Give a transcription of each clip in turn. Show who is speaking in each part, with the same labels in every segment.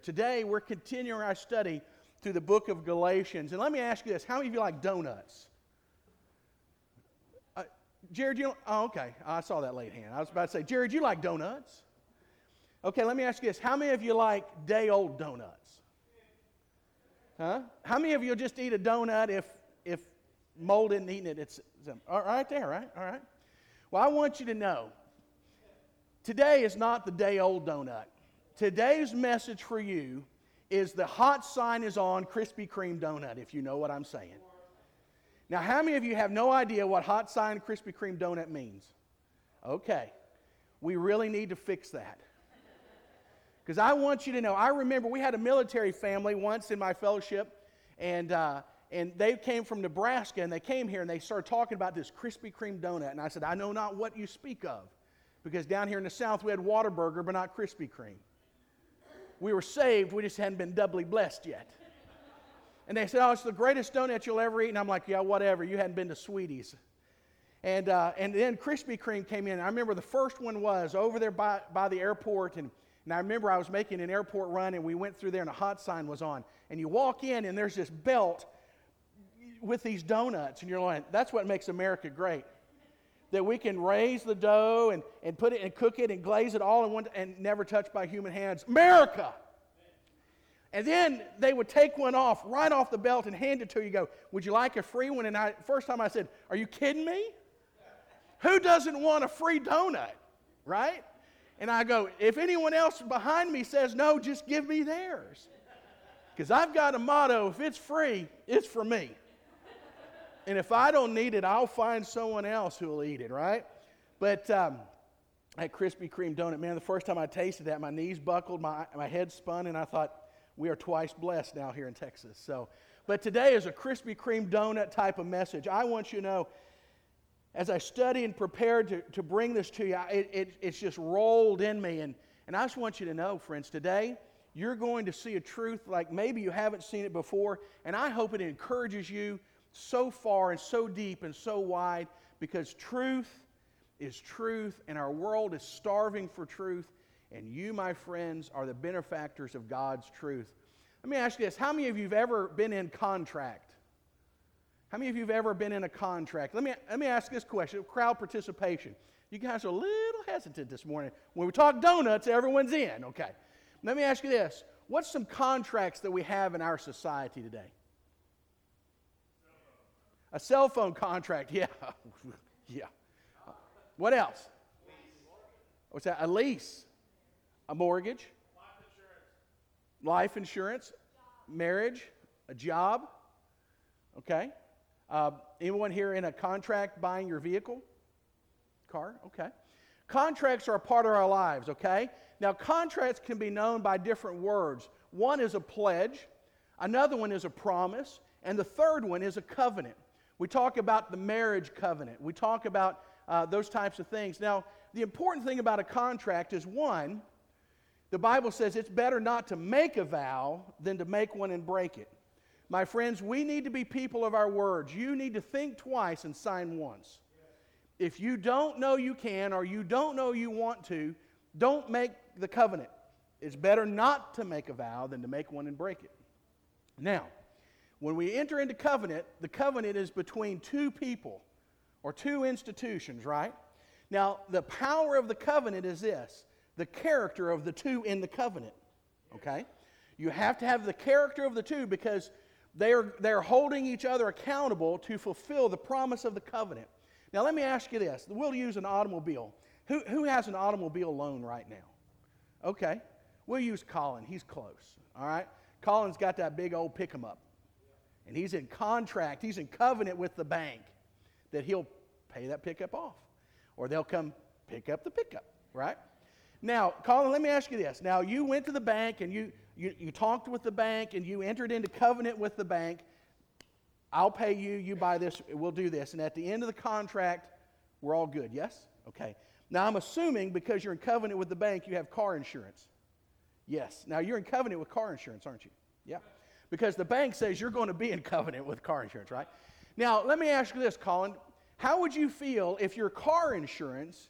Speaker 1: Today, we're continuing our study through the book of Galatians. And let me ask you this. How many of you like donuts? Jared, you don't? Oh, okay. I saw that late hand. I was about to say, Jared, you like donuts? Okay, let me ask you this. How many of you like day-old donuts? Huh? How many of you will just eat a donut if mold isn't eating it? It's right there, right? All right. Well, I want you to know, today is not the day-old donut. Today's message for you is the hot sign is on Krispy Kreme donut, if you know what I'm saying. Now, how many of you have no idea what hot sign Krispy Kreme donut means? Okay. We really need to fix that. Because I want you to know, I remember we had a military family once in my fellowship, and they came from Nebraska, and they came here, and they started talking about this Krispy Kreme donut. And I said, I know not what you speak of. Because down here in the South, we had Whataburger, but not Krispy Kreme. We were saved, we just hadn't been doubly blessed yet. And they said, oh, it's the greatest donut you'll ever eat. And I'm like, yeah, whatever, you hadn't been to Sweeties. And then Krispy Kreme came in. I remember the first one was over there by the airport. And I remember I was making an airport run, and we went through there, and a hot sign was on. And you walk in, and there's this belt with these donuts. And you're like, that's what makes America great. That we can raise the dough and put it and cook it and glaze it all in one and never touched by human hands. America! And then they would take one off, right off the belt, and hand it to you. Go, would you like a free one? And first time I said, are you kidding me? Who doesn't want a free donut? Right? And I go, if anyone else behind me says no, just give me theirs. Because I've got a motto, if it's free, it's for me. And if I don't need it, I'll find someone else who will eat it, right? But that Krispy Kreme donut, man, the first time I tasted that, my knees buckled, my head spun, and I thought, we are twice blessed now here in Texas. But today is a Krispy Kreme donut type of message. I want you to know, as I study and prepared to bring this to you, it's just rolled in me. And I just want you to know, friends, today you're going to see a truth like maybe you haven't seen it before, and I hope it encourages you so far and so deep and so wide, because truth is truth, and our world is starving for truth, and you, my friends, are the benefactors of God's truth. Let me ask you this. How many of you have ever been in contract? How many of you have ever been in a contract? Let me ask this question, crowd participation. You guys are a little hesitant this morning. When we talk donuts, everyone's in, okay. Let me ask you this. What's some contracts that we have in our society today? A cell phone contract, yeah. Yeah. What else? What's that? A lease. A mortgage. Life insurance. Marriage. A job. Okay. Anyone here in a contract buying your vehicle? Car? Okay. Contracts are a part of our lives, okay? Now, contracts can be known by different words. One is a pledge. Another one is a promise. And the third one is a covenant. We talk about the marriage covenant. We talk about those types of things. Now, the important thing about a contract is, one, the Bible says it's better not to make a vow than to make one and break it. My friends, we need to be people of our words. You need to think twice and sign once. If you don't know you can, or you don't know you want to, don't make the covenant. It's better not to make a vow than to make one and break it. Now, when we enter into covenant, the covenant is between two people or two institutions, right? Now, the power of the covenant is this, the character of the two in the covenant, okay? You have to have the character of the two because they're holding each other accountable to fulfill the promise of the covenant. Now, let me ask you this. We'll use an automobile. Who has an automobile loan right now? Okay. We'll use Colin. He's close, all right? Colin's got that big old pick-em-up. And he's in contract, he's in covenant with the bank that he'll pay that pickup off. Or they'll come pick up the pickup, right? Now, Colin, let me ask you this. Now, you went to the bank and you talked with the bank and you entered into covenant with the bank. I'll pay you, you buy this, we'll do this. And at the end of the contract, we're all good, yes? Okay. Now, I'm assuming because you're in covenant with the bank, you have car insurance. Yes. Now, you're in covenant with car insurance, aren't you? Yeah. Because the bank says you're going to be in covenant with car insurance, right? Now, let me ask you this, Colin. How would you feel if your car insurance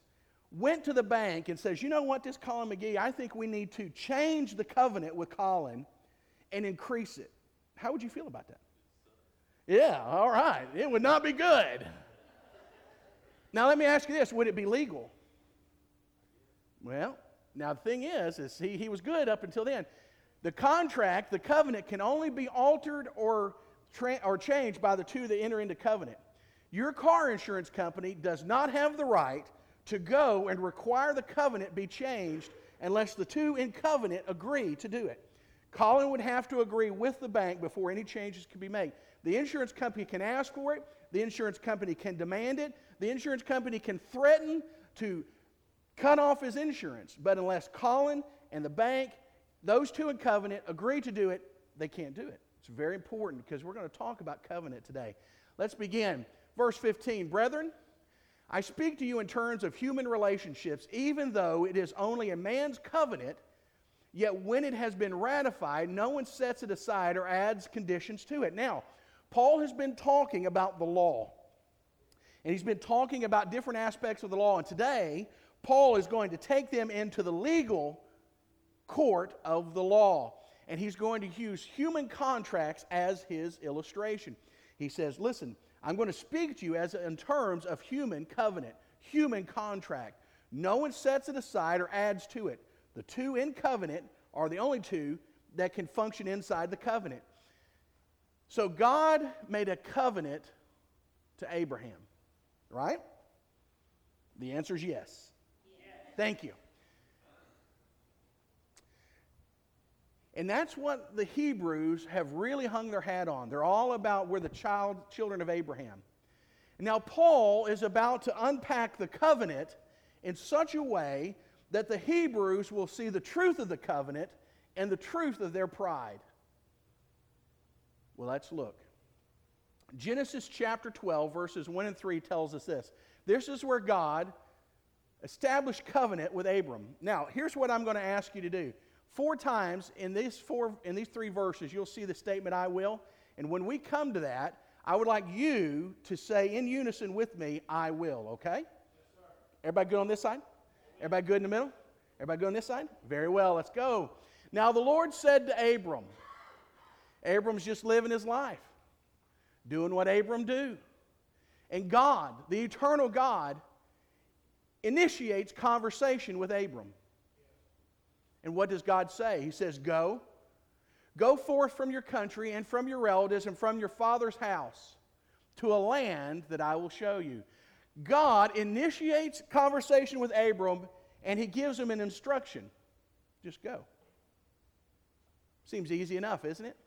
Speaker 1: went to the bank and says, you know what, this Colin McGee, I think we need to change the covenant with Colin and increase it. How would you feel about that? Yeah, all right. It would not be good. Now let me ask you this, would it be legal? Well, now the thing is he was good up until then. The contract, the covenant, can only be altered or changed by the two that enter into covenant. Your car insurance company does not have the right to go and require the covenant be changed unless the two in covenant agree to do it. Colin would have to agree with the bank before any changes can be made. The insurance company can ask for it. The insurance company can demand it. The insurance company can threaten to cut off his insurance. But unless Colin and the bank, those two in covenant, agree to do it, they can't do it. It's very important because we're going to talk about covenant today. Let's begin. Verse 15, brethren, I speak to you in terms of human relationships, even though it is only a man's covenant, yet when it has been ratified, no one sets it aside or adds conditions to it. Now, Paul has been talking about the law, and he's been talking about different aspects of the law, and today, Paul is going to take them into the legal court of the law, and he's going to use human contracts as his illustration. He says, listen, I'm going to speak to you in terms of human covenant, human contract. No one sets it aside or adds to it. The two in covenant are the only two that can function inside the covenant. So God made a covenant to Abraham, right? The answer is yes. Thank you. And that's what the Hebrews have really hung their hat on. They're all about we're the children of Abraham. Now Paul is about to unpack the covenant in such a way that the Hebrews will see the truth of the covenant and the truth of their pride. Well, let's look. Genesis chapter 12, verses 1 and 3 tells us this. This is where God established covenant with Abram. Now, here's what I'm going to ask you to do. 4 times in these 3 verses, you'll see the statement, I will. And when we come to that, I would like you to say in unison with me, I will, okay? Yes, sir. Everybody good on this side? Everybody good in the middle? Everybody good on this side? Very well, let's go. Now the Lord said to Abram, Abram's just living his life, doing what Abram do. And God, the eternal God, initiates conversation with Abram. And what does God say? He says, go forth from your country and from your relatives and from your father's house to a land that I will show you. God initiates conversation with Abram and he gives him an instruction. Just go. Seems easy enough, isn't it?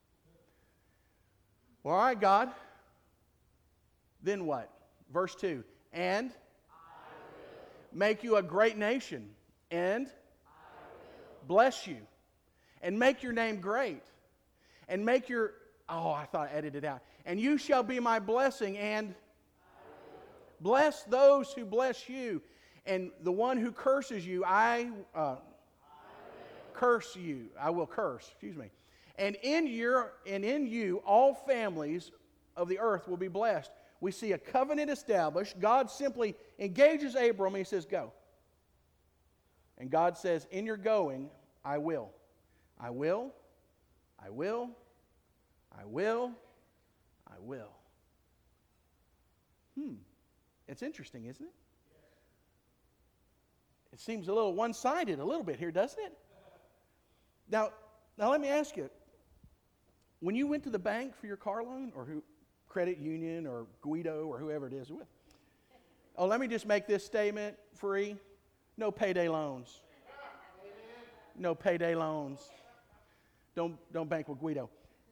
Speaker 1: Well, all right, God. Then what? Verse 2. And make you a great nation. And bless you. And make your name great. And make your... Oh, I thought I edited it out. And you shall be my blessing. And bless those who bless you. And the one who curses you, I curse you. I will curse. Excuse me. And in you, all families of the earth will be blessed. We see a covenant established. God simply engages Abram and he says, go. And God says, in your going, I will. I will. I will. I will. I will. It's interesting, isn't it? It seems a little one-sided a little bit here, doesn't it? Now let me ask you. When you went to the bank for your car loan, or credit union, or Guido, or whoever it is with, let me just make this statement free. No payday loans. No payday loans. Don't bank with Guido.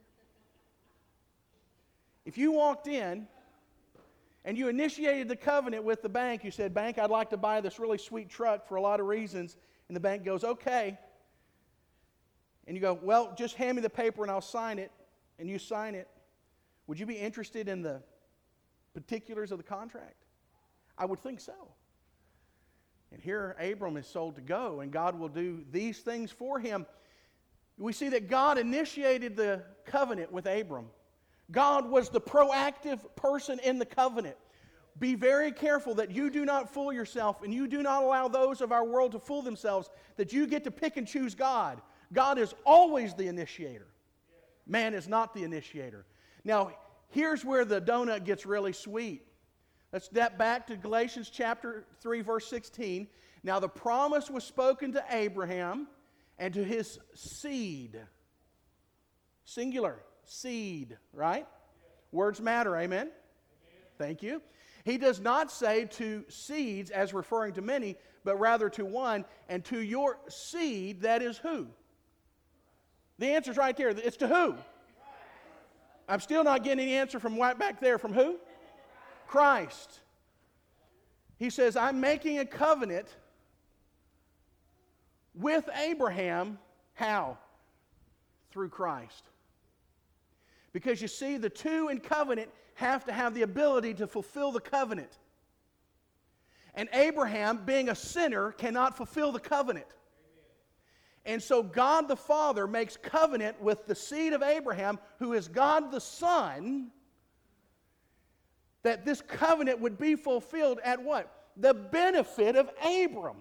Speaker 1: If you walked in and you initiated the covenant with the bank, you said, bank, I'd like to buy this really sweet truck for a lot of reasons, and the bank goes, okay. And you go, well, just hand me the paper and I'll sign it, and you sign it. Would you be interested in the particulars of the contract? I would think so. And here Abram is told to go, and God will do these things for him. We see that God initiated the covenant with Abram. God was the proactive person in the covenant. be very careful that you do not fool yourself and you do not allow those of our world to fool themselves, that you get to pick and choose God. God is always the initiator. Man is not the initiator. Now, here's where the donut gets really sweet. Let's step back to Galatians chapter 3, verse 16. Now, the promise was spoken to Abraham and to his seed. Singular, seed, right? Words matter, amen? Thank you. He does not say to seeds as referring to many, but rather to one, and to your seed, that is who? The answer's right there. It's to who? I'm still not getting any answer from right back there. From who? Christ. He says, I'm making a covenant with Abraham. How? Through Christ. Because you see, the two in covenant have to have the ability to fulfill the covenant. And Abraham, being a sinner, cannot fulfill the covenant. And so God the Father makes covenant with the seed of Abraham, who is God the Son, that this covenant would be fulfilled at what? The benefit of Abram.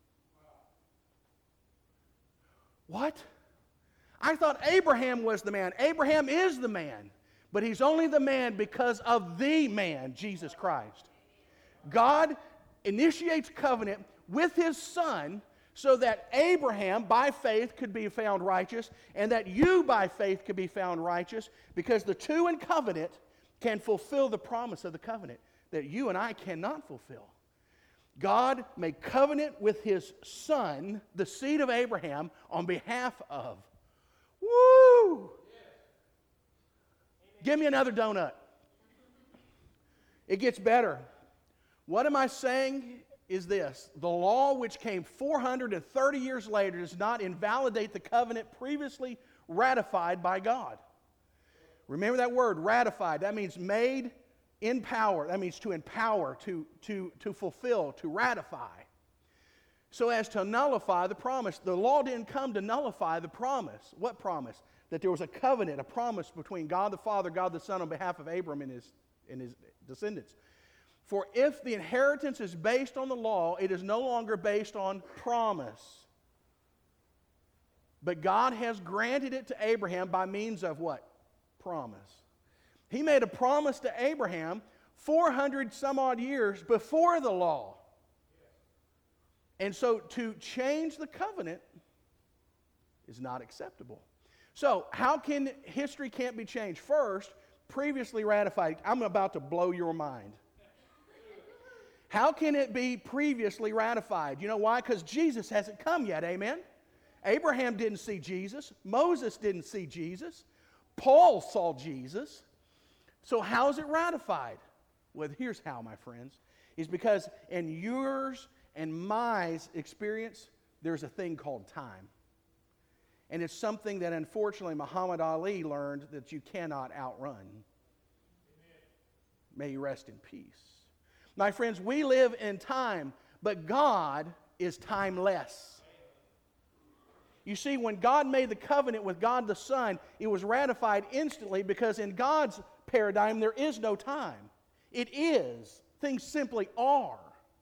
Speaker 1: What? I thought Abraham was the man. Abraham is the man. But he's only the man because of the man, Jesus Christ. God initiates covenant with his Son so that Abraham, by faith, could be found righteous, and that you, by faith, could be found righteous, because the two in covenant can fulfill the promise of the covenant that you and I cannot fulfill. God made covenant with his Son, the seed of Abraham, on behalf of. Woo! Give me another donut. It gets better. What am I saying is this: the law which came 430 years later does not invalidate the covenant previously ratified by God. Remember that word, ratified. That means made in power. That means to empower, to fulfill, to ratify. So as to nullify the promise. The law didn't come to nullify the promise. What promise? That there was a covenant, a promise between God the Father, God the Son on behalf of Abram and his descendants. For if the inheritance is based on the law, it is no longer based on promise. But God has granted it to Abraham by means of what? Promise. He made a promise to Abraham 400 some odd years before the law. And so to change the covenant is not acceptable. So how can history can't be changed? First, previously ratified. I'm about to blow your mind. How can it be previously ratified? You know why? Because Jesus hasn't come yet, amen? Abraham didn't see Jesus. Moses didn't see Jesus. Paul saw Jesus. So how is it ratified? Well, here's how, my friends. Is because in yours and my experience, there's a thing called time. And it's something that unfortunately Muhammad Ali learned that you cannot outrun. Amen. May you rest in peace. My friends, we live in time, but God is timeless. You see, when God made the covenant with God the Son, it was ratified instantly because in God's paradigm there is no time. It is. Things simply are.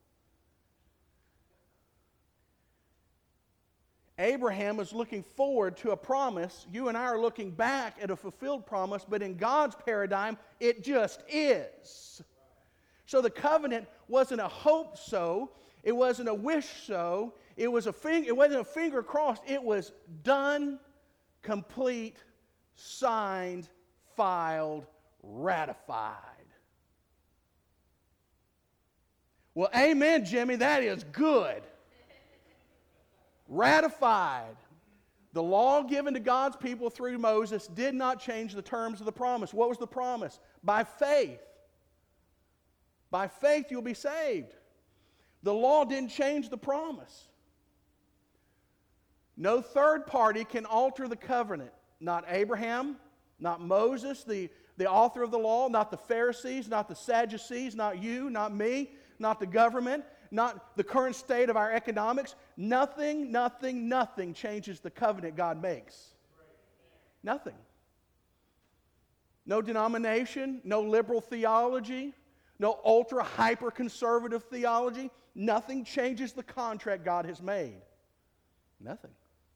Speaker 1: Abraham is looking forward to a promise. You and I are looking back at a fulfilled promise, but in God's paradigm, it just is. So the covenant wasn't a hope so, it wasn't a wish so, it wasn't a finger crossed, it was done, complete, signed, filed, ratified. Well, amen, Jimmy, that is good. Ratified. The law given to God's people through Moses did not change the terms of the promise. What was the promise? By faith. By faith you'll be saved. The law didn't change the promise. No third party can alter the covenant. Not Abraham, not Moses, the author of the law, not the Pharisees, not the Sadducees, not you, not me, not the government, not the current state of our economics. Nothing changes the covenant God makes. Nothing. No denomination, no liberal theology, no ultra hyper conservative theology. Nothing changes the contract God has made. Nothing.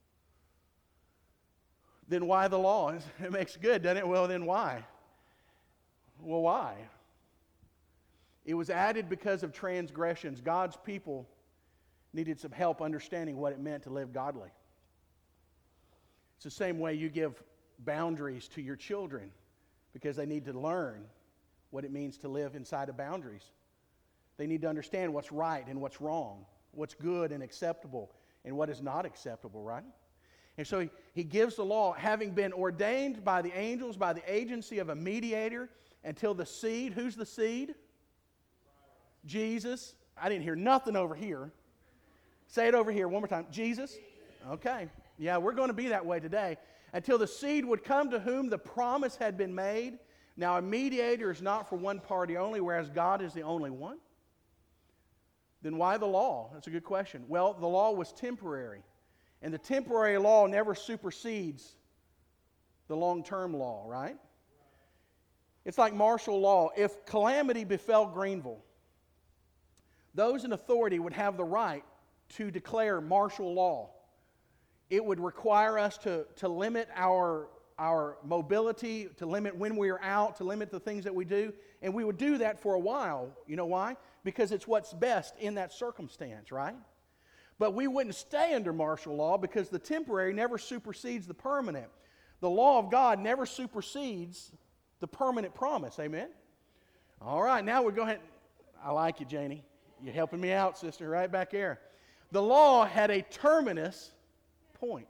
Speaker 1: Then why the law? It makes good, doesn't it? Well, then why? Well, why? It was added because of transgressions. God's people needed some help understanding what it meant to live godly. It's the same way you give boundaries to your children because they need to learn what it means to live inside of boundaries. They need to understand what's right and what's wrong, what's good and acceptable, and what is not acceptable, right? And so he gives the law, having been ordained by the angels, by the agency of a mediator, until the seed. Who's the seed? Jesus. I didn't hear nothing over here. Say it over here one more time. Jesus? Okay. Yeah, we're going to be that way today. Until the seed would come to whom the promise had been made. Now, a mediator is not for one party only, whereas God is the only one. Then why the law? That's a good question. Well, the law was temporary. And the temporary law never supersedes the long-term law, right? It's like martial law. If calamity befell Greenville, those in authority would have the right to declare martial law. It would require us to limit our mobility, to limit when we are out, to limit the things that we do. And we would do that for a while. You know why? Because it's what's best in that circumstance, right? But we wouldn't stay under martial law because the temporary never supersedes the permanent. The law of God never supersedes the permanent promise. Amen? All right, now we're going. I like you, Janie. You're helping me out, sister, right back there. The law had a terminus point.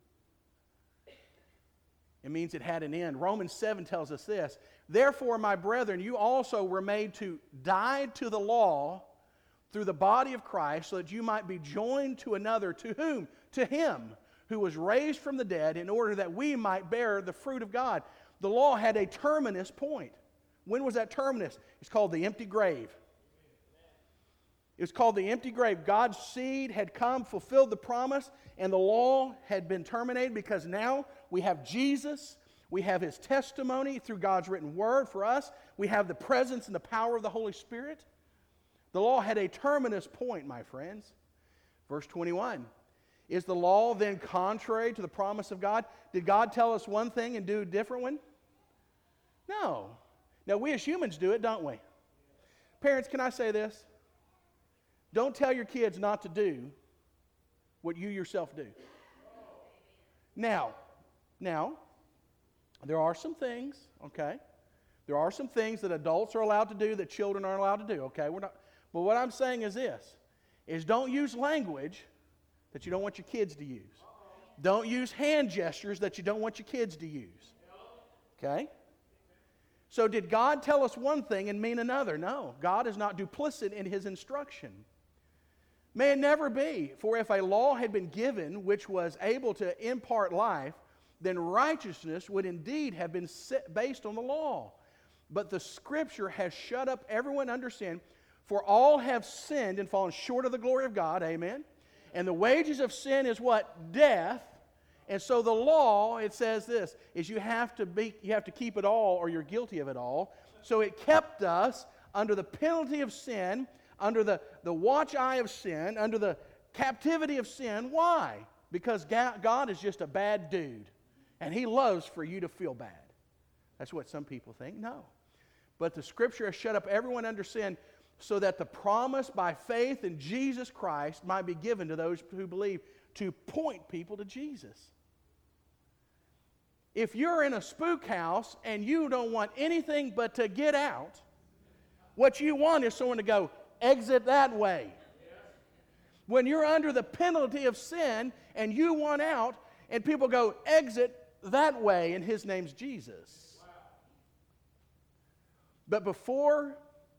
Speaker 1: It means it had an end. Romans 7 tells us this. Therefore, my brethren, you also were made to die to the law through the body of Christ, so that you might be joined to another. To whom? To Him who was raised from the dead, in order that we might bear the fruit of God. The law had a terminus point. When was that terminus? It's called the empty grave. It was called the empty grave. God's seed had come, fulfilled the promise, and the law had been terminated because now we have Jesus. We have His testimony through God's written word for us. We have the presence and the power of the Holy Spirit. The law had a terminus point, my friends. Verse 21. Is the law then contrary to the promise of God? Did God tell us one thing and do a different one? No. Now, we as humans do it, don't we? Parents, can I say this? Don't tell your kids not to do what you yourself do. Now, there are some things, okay? There are some things that adults are allowed to do that children aren't allowed to do, okay? But what I'm saying is this, is don't use language that you don't want your kids to use. Don't use hand gestures that you don't want your kids to use. Okay? So did God tell us one thing and mean another? No. God is not duplicit in His instruction. May it never be, for if a law had been given which was able to impart life, then righteousness would indeed have been based on the law. But the Scripture has shut up everyone under sin, for all have sinned and fallen short of the glory of God. Amen. And the wages of sin is what? Death. And so the law, it says this, is you have to keep it all or you're guilty of it all. So it kept us under the penalty of sin, under the watch eye of sin, under the captivity of sin. Why? Because God is just a bad dude. And He loves for you to feel bad. That's what some people think. No. But the Scripture has shut up everyone under sin, so that the promise by faith in Jesus Christ might be given to those who believe, to point people to Jesus. If you're in a spook house and you don't want anything but to get out, what you want is someone to go, exit that way. When you're under the penalty of sin and you want out, and people go, exit that way, and His name's Jesus. But before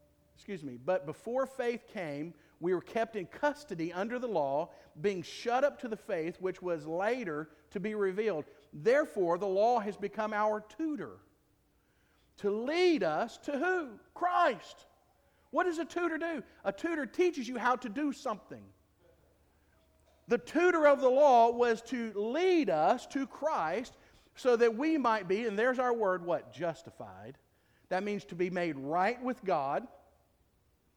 Speaker 1: faith came, we were kept in custody under the law, being shut up to the faith which was later to be revealed. Therefore, the law has become our tutor to lead us to who? Christ. What does a tutor do? A tutor teaches you how to do something. The tutor of the law was to lead us to Christ so that we might be, and there's our word, what? Justified. That means to be made right with God.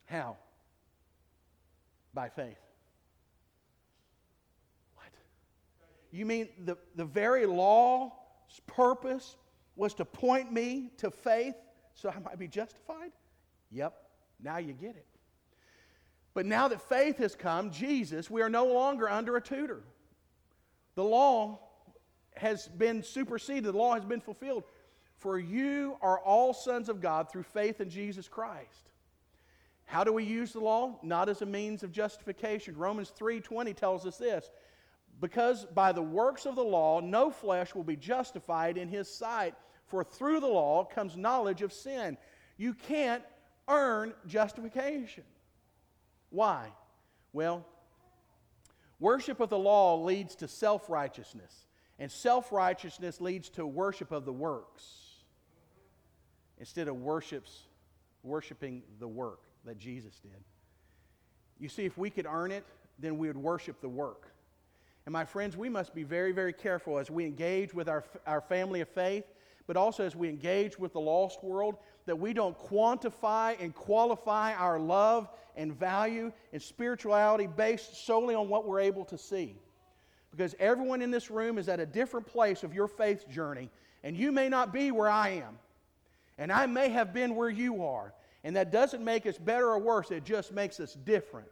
Speaker 1: How? By faith. What? You mean the very law's purpose was to point me to faith so I might be justified? Yep, now you get it. But now that faith has come, Jesus, we are no longer under a tutor. The law has been superseded. The law has been fulfilled. For you are all sons of God through faith in Jesus Christ. How do we use the law? Not as a means of justification. Romans 3:20 tells us this. Because by the works of the law, no flesh will be justified in his sight. For through the law comes knowledge of sin. You can't earn justification. Why? Well, worship of the law leads to self-righteousness. And self-righteousness leads to worship of the works instead of worshiping the work that Jesus did. You see, if we could earn it, then we would worship the work. And my friends, we must be very, very careful as we engage with our family of faith, but also as we engage with the lost world, that we don't quantify and qualify our love and value and spirituality based solely on what we're able to see. Because everyone in this room is at a different place of your faith journey, and you may not be where I am, and I may have been where you are, and that doesn't make us better or worse, it just makes us different.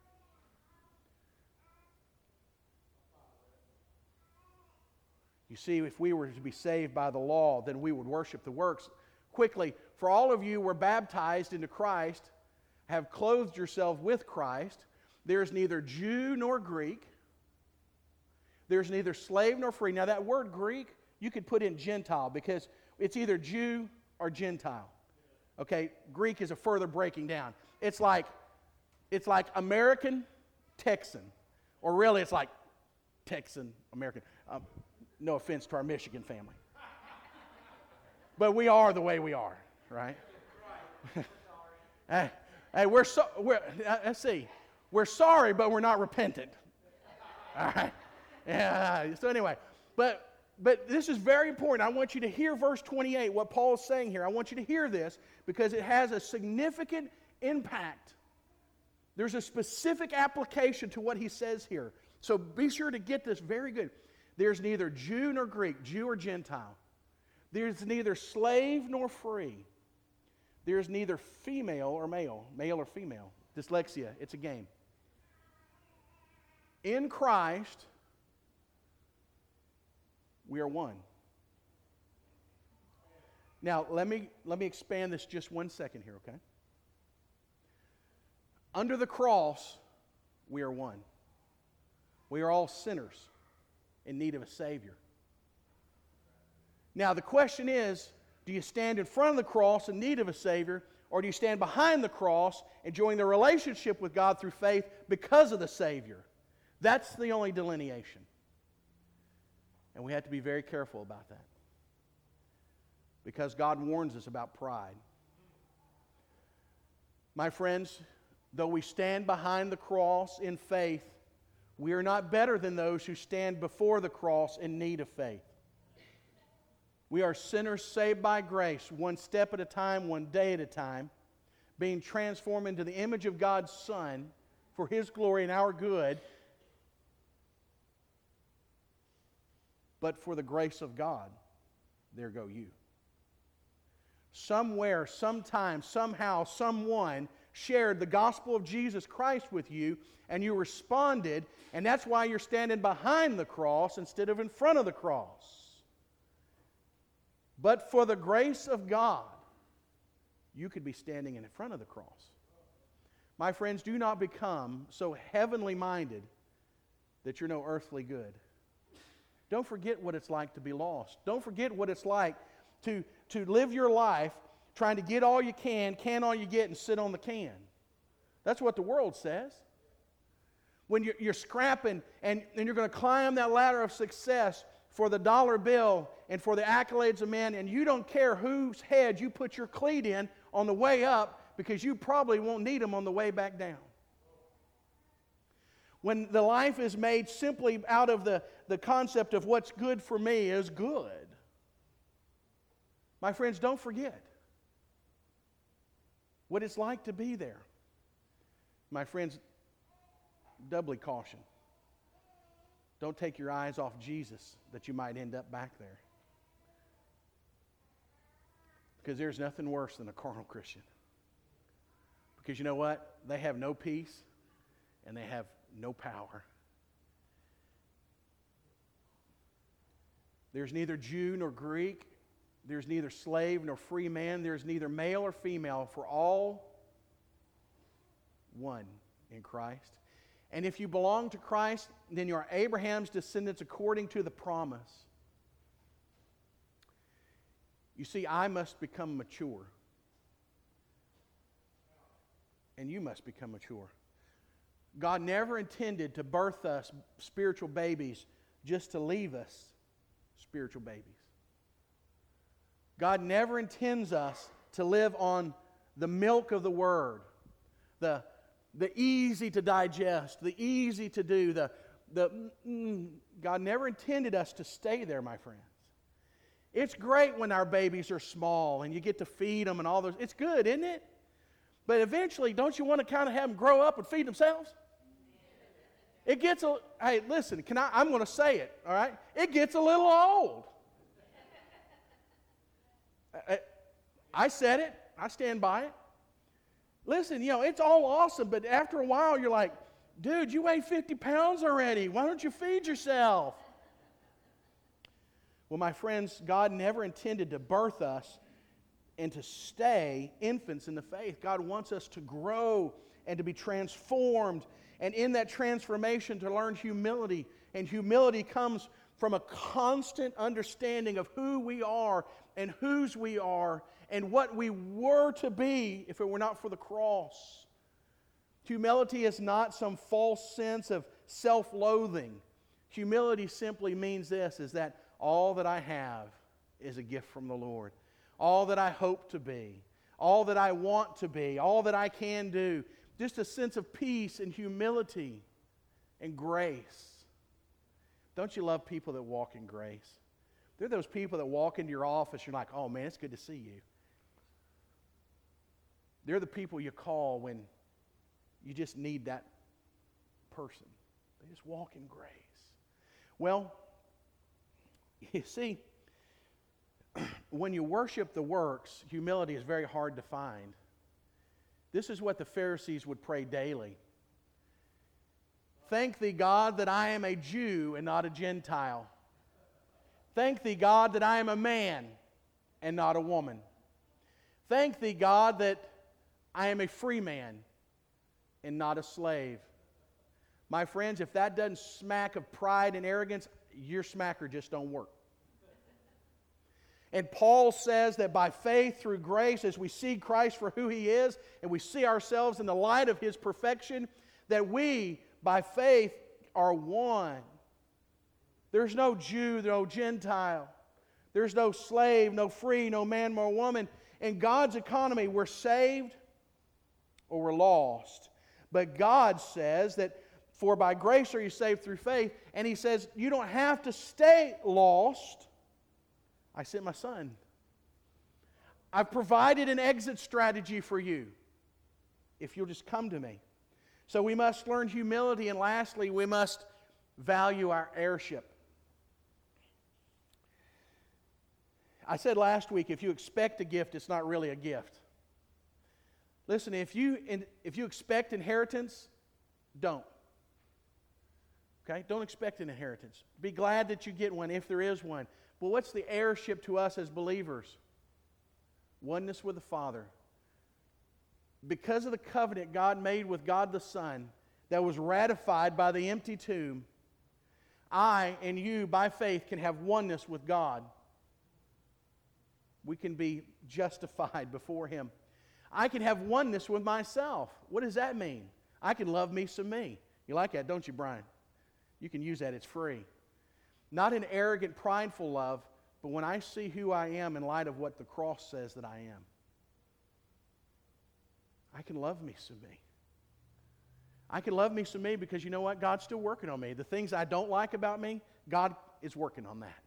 Speaker 1: You see, if we were to be saved by the law, then we would worship the works. Quickly, for all of you who were baptized into Christ, have clothed yourself with Christ. There is neither Jew nor Greek. There's neither slave nor free. Now that word Greek, you could put in Gentile because it's either Jew or Gentile. Okay, Greek is a further breaking down. It's like American Texan, or really it's like Texan American. No offense to our Michigan family. But we are the way we are, right? Hey, let's see. We're sorry, but we're not repentant. All right. Yeah. So anyway, but this is very important. I want you to hear verse 28, what Paul is saying here. I want you to hear this because it has a significant impact. There's a specific application to what he says here. So be sure to get this very good. There's neither Jew nor Greek, Jew or Gentile. There's neither slave nor free. There's neither female or male or female. Dyslexia, it's a game. In Christ, we are one. Now, let me expand this just 1 second here, okay? Under the cross, we are one. We are all sinners in need of a Savior. Now, the question is, do you stand in front of the cross in need of a Savior, or do you stand behind the cross enjoying the relationship with God through faith because of the Savior? That's the only delineation. And we have to be very careful about that. Because God warns us about pride. My friends, though we stand behind the cross in faith, we are not better than those who stand before the cross in need of faith. We are sinners saved by grace, one step at a time, one day at a time, being transformed into the image of God's Son for His glory and our good, but for the grace of God, there go you. Somewhere, sometime, somehow, someone shared the gospel of Jesus Christ with you, and you responded, and that's why you're standing behind the cross instead of in front of the cross. But for the grace of God, you could be standing in front of the cross. My friends, do not become so heavenly minded that you're no earthly good. Don't forget what it's like to be lost. Don't forget what it's like to live your life trying to get all you can all you get, and sit on the can. That's what the world says. When you're scrapping and you're going to climb that ladder of success for the dollar bill and for the accolades of men, and you don't care whose head you put your cleat in on the way up, because you probably won't need them on the way back down. When the life is made simply out of the concept of what's good for me is good. My friends, don't forget what it's like to be there. My friends, doubly caution. Don't take your eyes off Jesus that you might end up back there. Because there's nothing worse than a carnal Christian. Because you know what? They have no peace and they have no power. There's neither Jew nor Greek. There's neither slave nor free man. There's neither male or female, for all one in Christ. And if you belong to Christ, then you are Abraham's descendants according to the promise. You see, I must become mature. And you must become mature. God never intended to birth us spiritual babies just to leave us spiritual babies. God never intends us to live on the milk of the Word, the easy to digest, the easy to do, God never intended us to stay there, my friends. It's great when our babies are small and you get to feed them and all those. It's good, isn't it? But eventually, don't you want to kind of have them grow up and feed themselves? It gets hey, listen, I'm going to say it, all right? It gets a little old. I said it. I stand by it. Listen, it's all awesome, but after a while, you're like, dude, you weigh 50 pounds already. Why don't you feed yourself? Well, my friends, God never intended to birth us and to stay infants in the faith. God wants us to grow and to be transformed, and in that transformation to learn humility. And humility comes from a constant understanding of who we are and whose we are and what we were to be if it were not for the cross. Humility is not some false sense of self-loathing. Humility simply means this, is that all that I have is a gift from the Lord. All that I hope to be, all that I want to be, all that I can do. Just a sense of peace and humility and grace. Don't you love people that walk in grace? They're those people that walk into your office, you're like, oh man, it's good to see you. They're the people you call when you just need that person. They just walk in grace. Well, you see, when you worship the works, humility is very hard to find. This is what the Pharisees would pray daily. Thank thee, God, that I am a Jew and not a Gentile. Thank thee, God, that I am a man and not a woman. Thank thee, God, that I am a free man and not a slave. My friends, if that doesn't smack of pride and arrogance, your smacker just don't work. And Paul says that by faith through grace, as we see Christ for who He is, and we see ourselves in the light of His perfection, that we, by faith, are one. There's no Jew, no Gentile. There's no slave, no free, no man, nor woman. In God's economy, we're saved or we're lost. But God says that for by grace are you saved through faith. And He says you don't have to stay lost. I sent my Son. I've provided an exit strategy for you if you'll just come to me. So we must learn humility, and lastly, we must value our heirship. I said last week, if you expect a gift, it's not really a gift. Listen, if you expect inheritance, don't. Okay? Don't expect an inheritance. Be glad that you get one if there is one. But what's the heirship to us as believers? Oneness with the Father. Because of the covenant God made with God the Son that was ratified by the empty tomb, I and you, by faith, can have oneness with God. We can be justified before Him. I can have oneness with myself. What does that mean? I can love me some me. You like that, don't you, Brian? You can use that. It's free. Not an arrogant, prideful love, but when I see who I am in light of what the cross says that I am, I can love me some me. I can love me some me because you know what? God's still working on me. The things I don't like about me, God is working on that.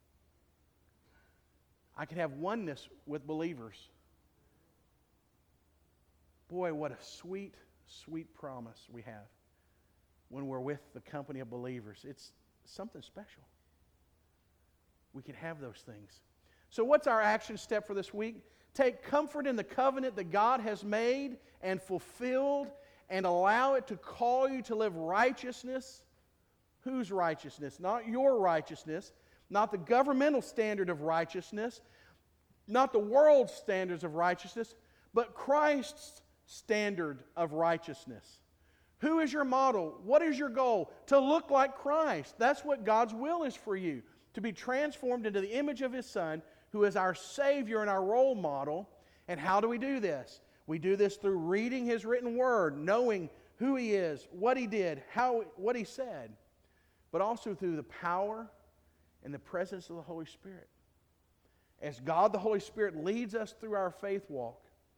Speaker 1: I can have oneness with believers. Boy, what a sweet, sweet promise we have when we're with the company of believers. It's something special. We can have those things. So what's our action step for this week? Take comfort in the covenant that God has made and fulfilled, and allow it to call you to live righteousness. Whose righteousness? Not your righteousness, not the governmental standard of righteousness, not the world's standards of righteousness, but Christ's standard of righteousness. Who is your model? What is your goal? To look like Christ. That's what God's will is for you, to be transformed into the image of His Son, who is our Savior and our role model. And how do we do this? We do this through reading His written Word, knowing who He is, what He did, what He said, but also through the power and the presence of the Holy Spirit. As God the Holy Spirit leads us through our faith walk,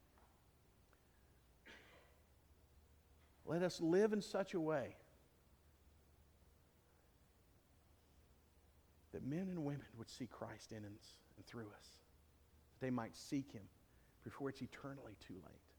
Speaker 1: let us live in such a way that men and women would see Christ in us and through us. That they might seek Him before it's eternally too late.